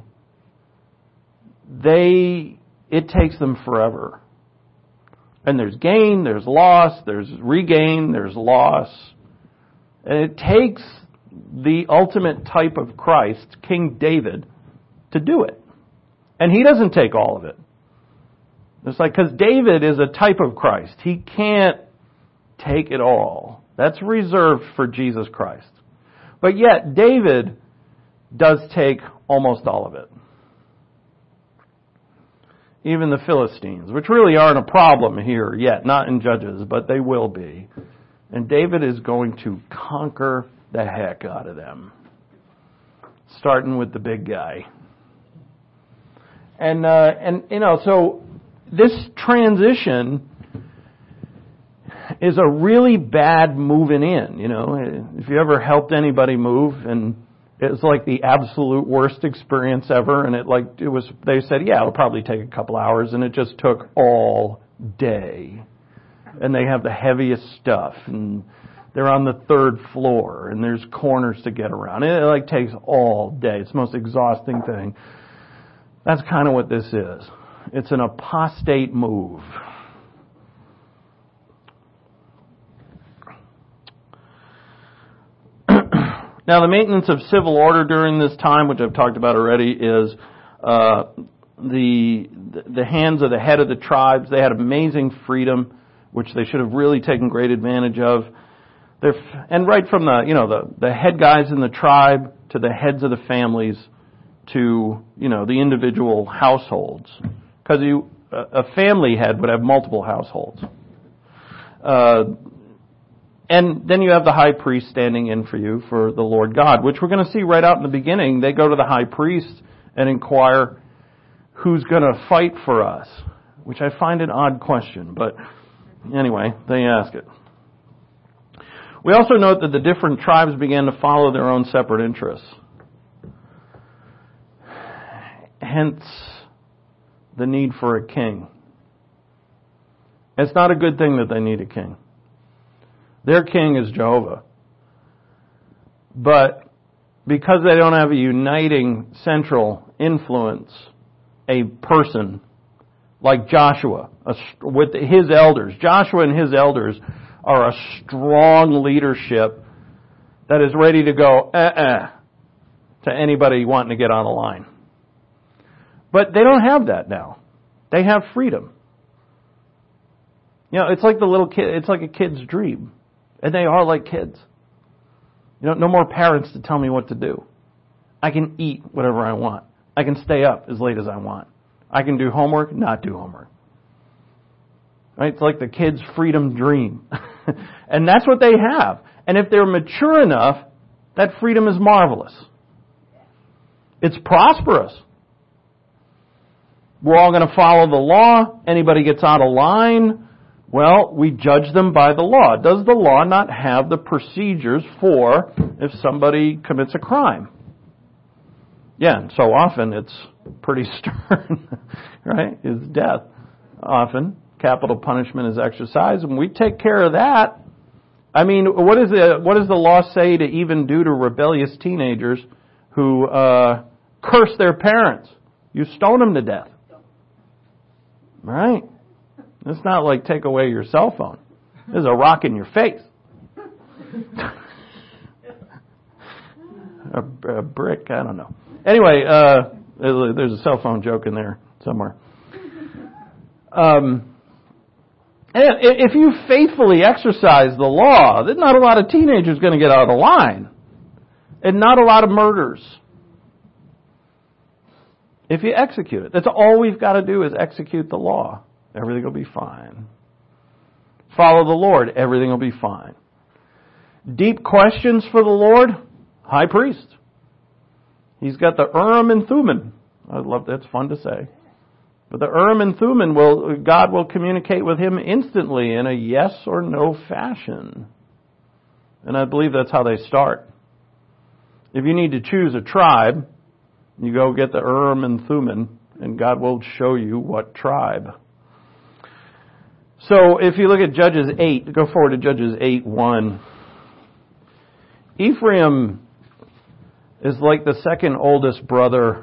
they it takes them forever. And there's gain, there's loss, there's regain, there's loss. And it takes the ultimate type of Christ, King David, to do it. And he doesn't take all of it. It's like, because David is a type of Christ. He can't take it all. That's reserved for Jesus Christ. But yet, David does take almost all of it. Even the Philistines, which really aren't a problem here yet, not in Judges, but they will be. And David is going to conquer the heck out of them. Starting with the big guy. And, uh, and you know, so this transition is a really bad moving in, you know. If you ever helped anybody move and it's like the absolute worst experience ever, and it like it was. They said, "Yeah, it'll probably take a couple hours," and it just took all day. And they have the heaviest stuff, and they're on the third floor, and there's corners to get around. It like takes all day. It's the most exhausting thing. That's kind of what this is. It's an apostate move. Now, the maintenance of civil order during this time, which I've talked about already, is uh, the the hands of the head of the tribes. They had amazing freedom, which they should have really taken great advantage of. They're, and right from the you know the the head guys in the tribe to the heads of the families to you know the individual households, because you a family head would have multiple households. Uh, And then you have the high priest standing in for you for the Lord God, which we're going to see right out in the beginning. They go to the high priest and inquire who's going to fight for us, which I find an odd question, but anyway, they ask it. We also note that the different tribes began to follow their own separate interests. Hence, the need for a king. It's not a good thing that they need a king. Their king is Jehovah. But because they don't have a uniting central influence, a person like Joshua, a, with his elders, Joshua and his elders are a strong leadership that is ready to go uh-uh to anybody wanting to get on a line. But they don't have that now. They have freedom. You know, it's like the little kid, it's like a kid's dream. And they are like kids. You know, no more parents to tell me what to do. I can eat whatever I want. I can stay up as late as I want. I can do homework, not do homework. Right? It's like the kid's freedom dream. And that's what they have. And if they're mature enough, that freedom is marvelous. It's prosperous. We're all going to follow the law. Anybody gets out of line, well, we judge them by the law. Does the law not have the procedures for if somebody commits a crime? Yeah, and so often it's pretty stern, right? It's death. Often, capital punishment is exercised, and we take care of that. I mean, what is the what does the law say to even do to rebellious teenagers who uh, curse their parents? You stone them to death, right? It's not like take away your cell phone. There's a rock in your face. a, a brick, I don't know. Anyway, uh, there's a cell phone joke in there somewhere. Um, and if you faithfully exercise the law, there's not a lot of teenagers going to get out of the line. And not a lot of murders. If you execute it. That's all we've got to do is execute the law. Everything will be fine. Follow the Lord. Everything will be fine. Deep questions for the Lord? High priest. He's got the Urim and Thummim. I love that's fun to say. But the Urim and Thummim will God will communicate with him instantly in a yes or no fashion. And I believe that's how they start. If you need to choose a tribe, you go get the Urim and Thummim, and God will show you what tribe. So if you look at Judges eight, go forward to Judges eight one. Ephraim is like the second oldest brother.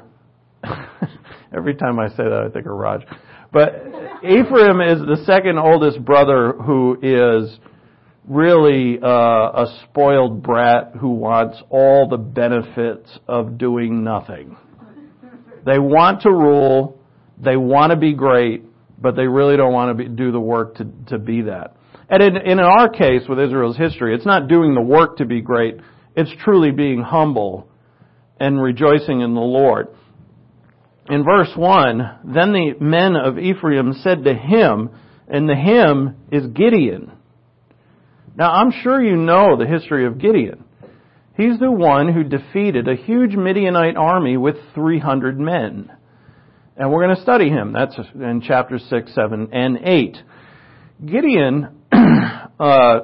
Every time I say that, I think of Raj. But Ephraim is the second oldest brother who is really uh, a spoiled brat who wants all the benefits of doing nothing. They want to rule, they want to be great, but they really don't want to be, do the work to, to be that. And in, in our case with Israel's history, it's not doing the work to be great, it's truly being humble and rejoicing in the Lord. In verse one, then the men of Ephraim said to him, and the him is Gideon. Now, I'm sure you know the history of Gideon. He's the one who defeated a huge Midianite army with three hundred men. And we're going to study him. That's in chapters six, seven, and eight. Gideon uh,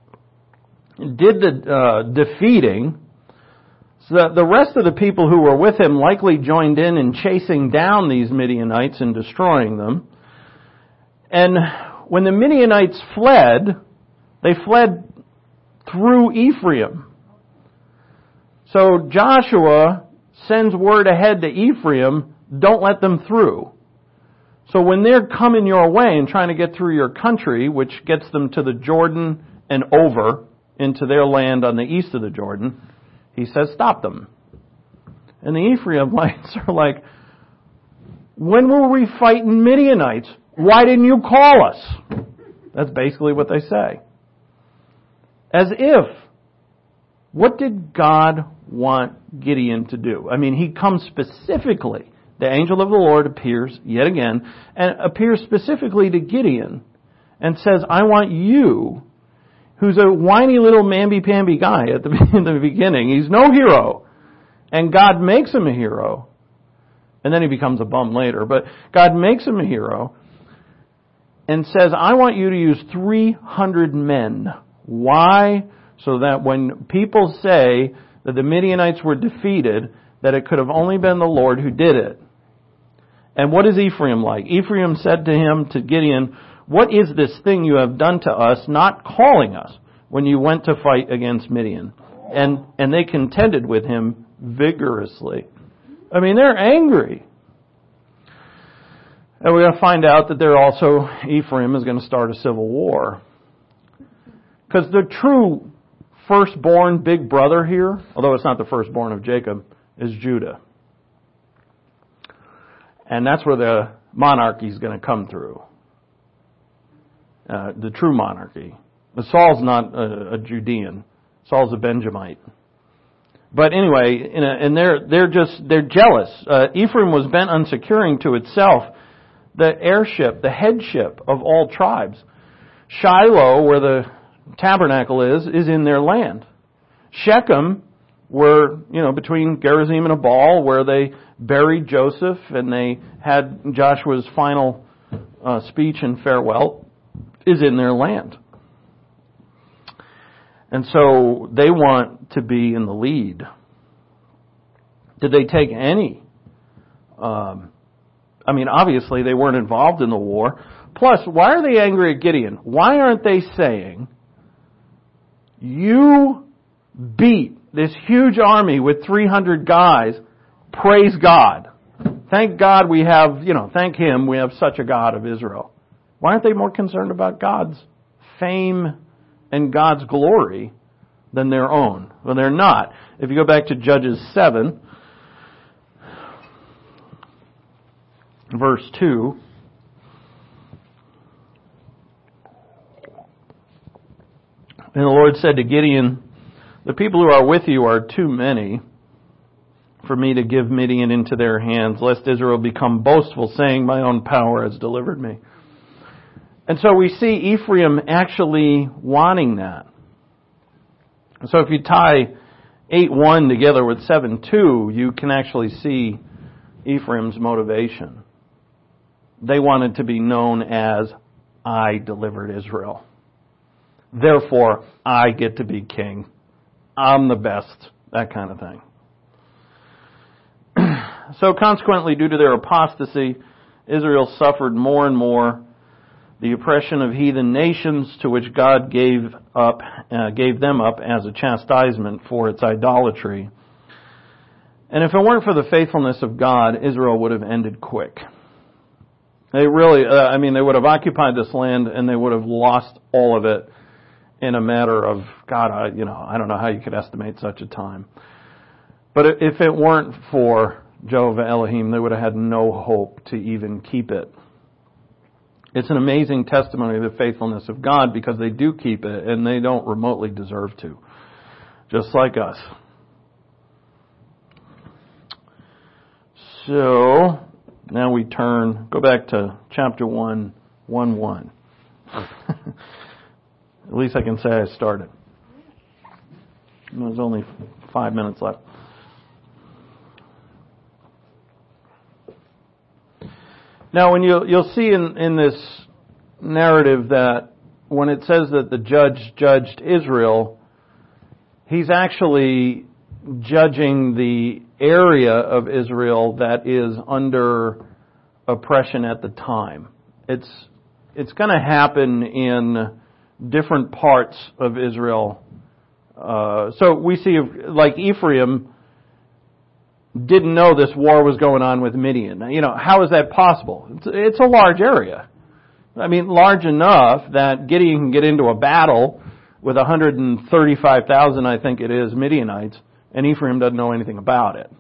did the uh, defeating. So that the rest of the people who were with him likely joined in in chasing down these Midianites and destroying them. And when the Midianites fled, they fled through Ephraim. So Joshua sends word ahead to Ephraim, don't let them through. So when they're coming your way and trying to get through your country, which gets them to the Jordan and over into their land on the east of the Jordan, he says, stop them. And the Ephraimites are like, when were we fighting Midianites? Why didn't you call us? That's basically what they say. As if, what did God want Gideon to do? I mean, he comes specifically, the angel of the Lord appears yet again, and appears specifically to Gideon and says, I want you, who's a whiny little mamby-pamby guy at the, in the beginning. He's no hero. And God makes him a hero. And then he becomes a bum later. But God makes him a hero and says, I want you to use three hundred men. Why? So that when people say that the Midianites were defeated, that it could have only been the Lord who did it. And what is Ephraim like? Ephraim said to him, to Gideon, what is this thing you have done to us, not calling us when you went to fight against Midian? And and they contended with him vigorously. I mean, they're angry. And we're going to find out that they're also, Ephraim is going to start a civil war. Because the true firstborn big brother here, although it's not the firstborn of Jacob, is Judah. And that's where the monarchy is going to come through. Uh, the true monarchy. But Saul's not a, a Judean. Saul's a Benjamite. But anyway, in a, and they're they're just they're jealous. Uh, Ephraim was bent on securing to itself the heirship, the headship of all tribes. Shiloh, where the tabernacle is, is in their land. Shechem, were you know between Gerizim and Abal, where they buried Joseph and they had Joshua's final uh, speech and farewell, is in their land. And so they want to be in the lead. Did they take any? Um, I mean, obviously they weren't involved in the war. Plus, why are they angry at Gideon? Why aren't they saying, you beat this huge army with three hundred guys, praise God. Thank God we have, you know, thank Him we have such a God of Israel. Why aren't they more concerned about God's fame and God's glory than their own? Well, they're not. If you go back to Judges seven, verse two, and the Lord said to Gideon, the people who are with you are too many for me to give Midian into their hands, lest Israel become boastful, saying, my own power has delivered me. And so we see Ephraim actually wanting that. So if you tie eight one together with seven two, you can actually see Ephraim's motivation. They wanted to be known as, I delivered Israel. Therefore, I get to be king. I'm the best. That kind of thing. So consequently, due to their apostasy, Israel suffered more and more the oppression of heathen nations, to which God gave up, uh, gave them up as a chastisement for its idolatry. And if it weren't for the faithfulness of God, Israel would have ended quick. They really, uh, I mean, they would have occupied this land and they would have lost all of it in a matter of, God, I, you know, I don't know how you could estimate such a time. But if it weren't for Jehovah Elohim, they would have had no hope to even keep it. It's an amazing testimony of the faithfulness of God because they do keep it and they don't remotely deserve to. Just like us. So, now we turn, go back to chapter one, one one. At least I can say I started. There's only five minutes left. Now, when you you'll see in, in this narrative that when it says that the judge judged Israel, he's actually judging the area of Israel that is under oppression at the time. It's it's going to happen in different parts of Israel. Uh, so we see, like Ephraim didn't know this war was going on with Midian. You know, how is that possible? It's, it's a large area. I mean, large enough that Gideon can get into a battle with one hundred thirty-five thousand, I think it is, Midianites, and Ephraim doesn't know anything about it.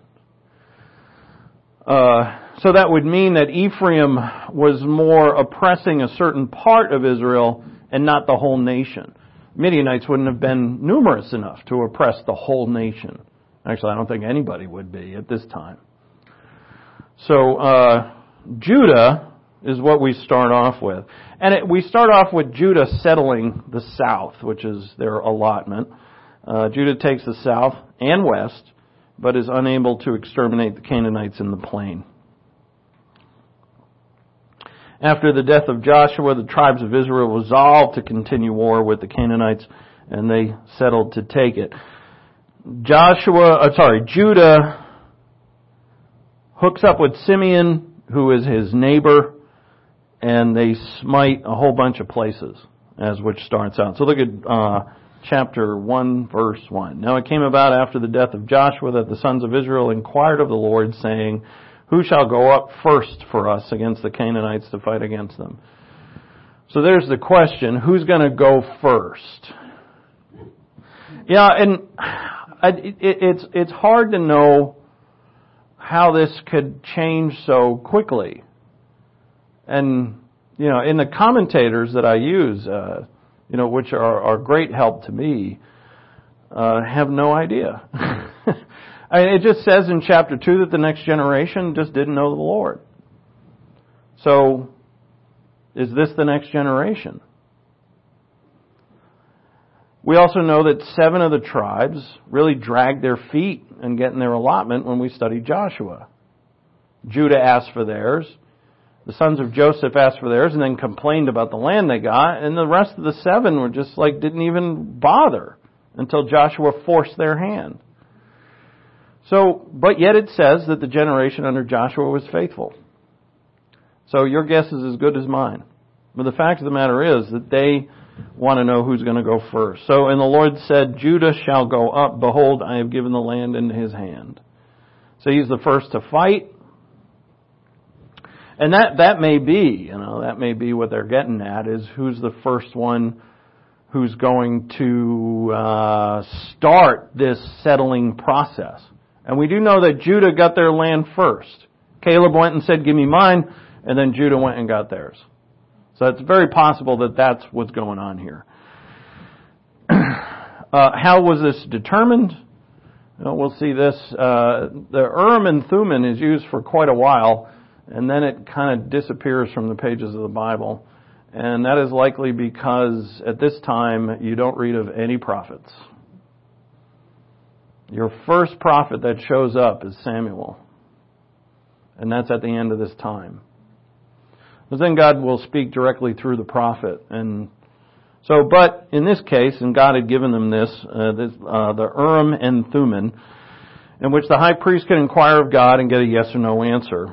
Uh, so that would mean that Ephraim was more oppressing a certain part of Israel and not the whole nation. Midianites wouldn't have been numerous enough to oppress the whole nation. Actually, I don't think anybody would be at this time. So, uh, Judah is what we start off with. And it, we start off with Judah settling the south, which is their allotment. Uh, Judah takes the south and west, but is unable to exterminate the Canaanites in the plain. After the death of Joshua, the tribes of Israel resolved to continue war with the Canaanites, and they settled to take it. Joshua, uh, sorry, Judah hooks up with Simeon, who is his neighbor, and they smite a whole bunch of places, as which starts out. So look at uh, chapter one, verse one. Now it came about after the death of Joshua that the sons of Israel inquired of the Lord, saying, who shall go up first for us against the Canaanites to fight against them? So there's the question, who's going to go first? Yeah, and it, it, it's it's hard to know how this could change so quickly. And, you know, in the commentators that I use, uh, you know, which are, are great help to me, uh, have no idea. I mean, it just says in chapter two that the next generation just didn't know the Lord. So, is this the next generation? We also know that seven of the tribes really dragged their feet in getting their allotment when we studied Joshua. Judah asked for theirs. The sons of Joseph asked for theirs and then complained about the land they got. And the rest of the seven were just like, didn't even bother until Joshua forced their hand. So, but yet it says that the generation under Joshua was faithful. So your guess is as good as mine. But the fact of the matter is that they want to know who's going to go first. So, and the Lord said, Judah shall go up. Behold, I have given the land into his hand. So he's the first to fight. And that, that may be, you know, that may be what they're getting at, is who's the first one who's going to uh, start this settling process. And we do know that Judah got their land first. Caleb went and said, give me mine, and then Judah went and got theirs. So it's very possible that that's what's going on here. uh, how was this determined? Well, we'll see this. Uh, the Urim and Thummim is used for quite a while, and then it kind of disappears from the pages of the Bible. And that is likely because at this time you don't read of any prophets. Your first prophet that shows up is Samuel. And that's at the end of this time. But then God will speak directly through the prophet. And so, but in this case, and God had given them this, uh, this uh, the Urim and Thummim, in which the high priest can inquire of God and get a yes or no answer.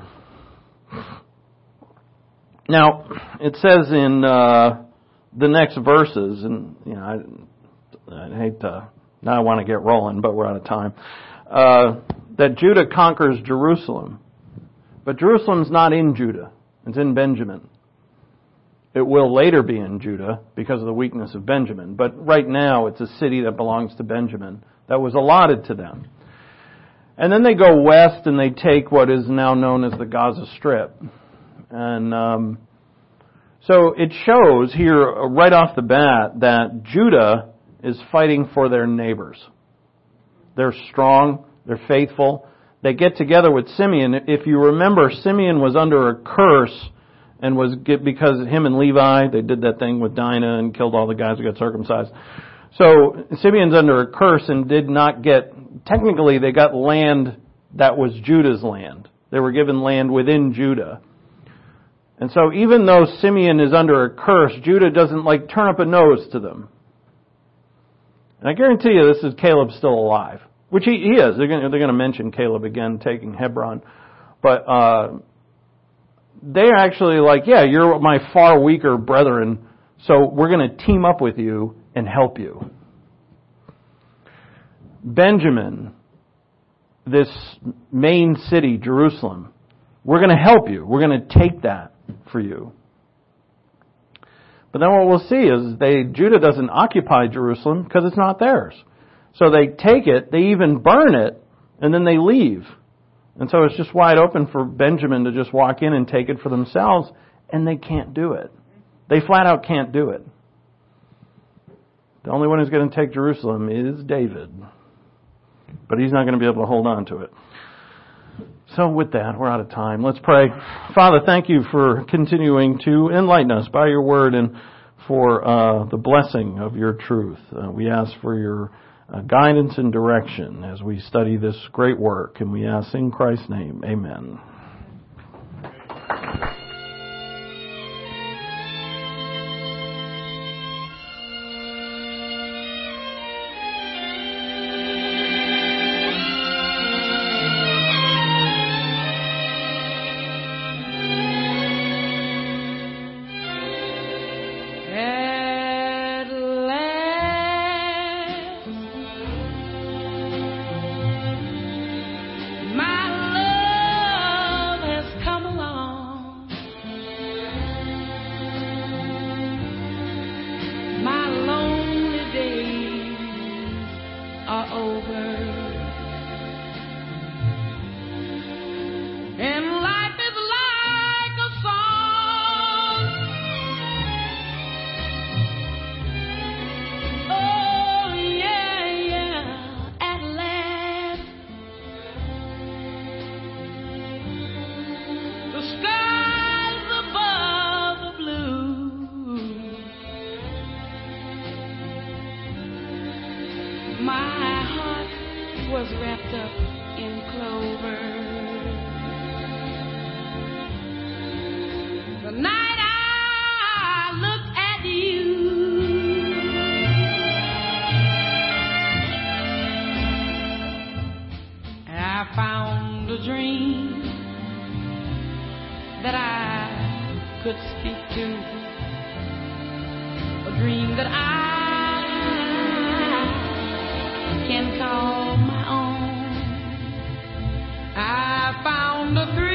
Now, it says in uh, the next verses, and you know, I, I hate to, now I want to get rolling, but we're out of time. Uh, that Judah conquers Jerusalem. But Jerusalem's not in Judah. It's in Benjamin. It will later be in Judah because of the weakness of Benjamin. But right now it's a city that belongs to Benjamin that was allotted to them. And then they go west and they take what is now known as the Gaza Strip. And um, so it shows here right off the bat that Judah is fighting for their neighbors. They're strong. They're faithful. They get together with Simeon. If you remember, Simeon was under a curse and was because him and Levi, they did that thing with Dinah and killed all the guys who got circumcised. So Simeon's under a curse and did not get, technically they got land that was Judah's land. They were given land within Judah. And so even though Simeon is under a curse, Judah doesn't like turn up a nose to them. And I guarantee you this is Caleb still alive. Which he, he is. They're going, they're going to mention Caleb again taking Hebron. But uh, they're actually like, yeah, you're my far weaker brethren, so we're going to team up with you and help you. Benjamin, this main city, Jerusalem, we're going to help you. We're going to take that for you. But then what we'll see is they Judah doesn't occupy Jerusalem because it's not theirs. So they take it, they even burn it, and then they leave. And so it's just wide open for Benjamin to just walk in and take it for themselves, and they can't do it. They flat out can't do it. The only one who's going to take Jerusalem is David. But he's not going to be able to hold on to it. So with that, we're out of time. Let's pray. Father, thank you for continuing to enlighten us by your word and for uh, the blessing of your truth. Uh, we ask for your Uh, guidance and direction as we study this great work, and we ask in Christ's name, amen. Was wrapped up in clover. The night I looked at you, and I found a dream that I could speak to, a dream that I can call my own. I found a dream